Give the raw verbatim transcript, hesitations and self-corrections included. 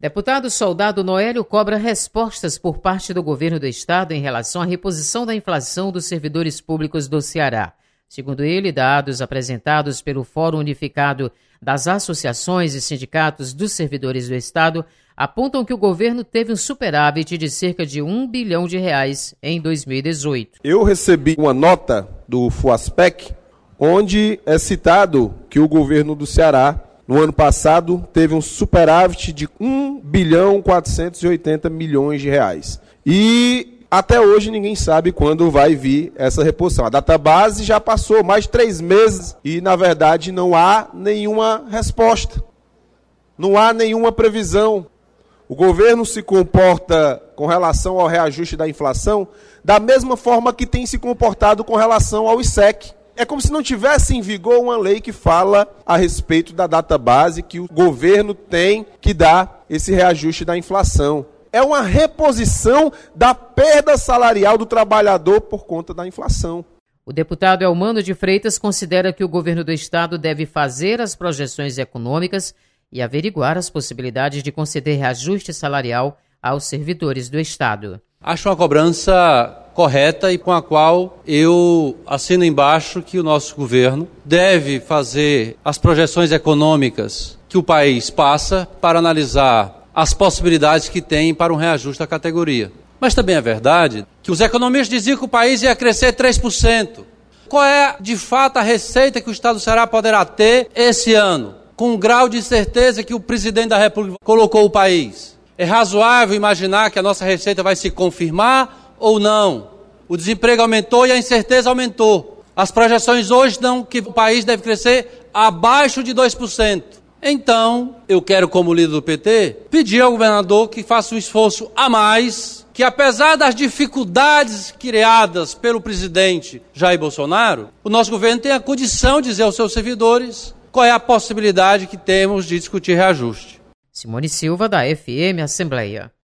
Deputado Soldado Noélio cobra respostas por parte do governo do estado em relação à reposição da inflação dos servidores públicos do Ceará. Segundo ele, dados apresentados pelo Fórum Unificado das Associações e Sindicatos dos Servidores do Estado apontam que o governo teve um superávit de cerca de um bilhão de reais em dois mil e dezoito. Eu recebi uma nota do FUASPEC, onde é citado que o governo do Ceará, no ano passado, teve um superávit de um bilhão quatrocentos e oitenta milhões de reais. E até hoje ninguém sabe quando vai vir essa reposição. A database já passou mais de três meses e, na verdade, não há nenhuma resposta. Não há nenhuma previsão. O governo se comporta com relação ao reajuste da inflação da mesma forma que tem se comportado com relação ao I S E C. É como se não tivesse em vigor uma lei que fala a respeito da database que o governo tem que dar esse reajuste da inflação. É uma reposição da perda salarial do trabalhador por conta da inflação. O deputado Elmano de Freitas considera que o governo do estado deve fazer as projeções econômicas e averiguar as possibilidades de conceder reajuste salarial aos servidores do estado. Acho uma cobrança correta e com a qual eu assino embaixo que o nosso governo deve fazer as projeções econômicas que o país passa para analisar as possibilidades que tem para um reajuste da categoria. Mas também é verdade que os economistas diziam que o país ia crescer três por cento. Qual é, de fato, a receita que o Estado do Ceará poderá ter esse ano, com o grau de certeza que o presidente da República colocou o país? É razoável imaginar que a nossa receita vai se confirmar ou não? O desemprego aumentou e a incerteza aumentou. As projeções hoje dão que o país deve crescer abaixo de dois por cento. Então, eu quero, como líder do P T, pedir ao governador que faça um esforço a mais, que apesar das dificuldades criadas pelo presidente Jair Bolsonaro, o nosso governo tenha a condição de dizer aos seus servidores qual é a possibilidade que temos de discutir reajuste. Simone Silva, da F M Assembleia.